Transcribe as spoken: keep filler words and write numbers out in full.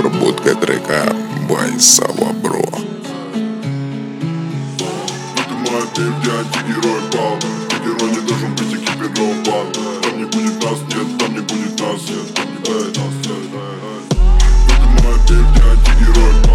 Обработка трека by Sava Bro. Это моя песня, где антигерой пал. Герой не должен быть экипирован. Там не будет нас, нет, там не будет нас, нет, там не будет нас, нет. Это моя песня, где антигерой пал.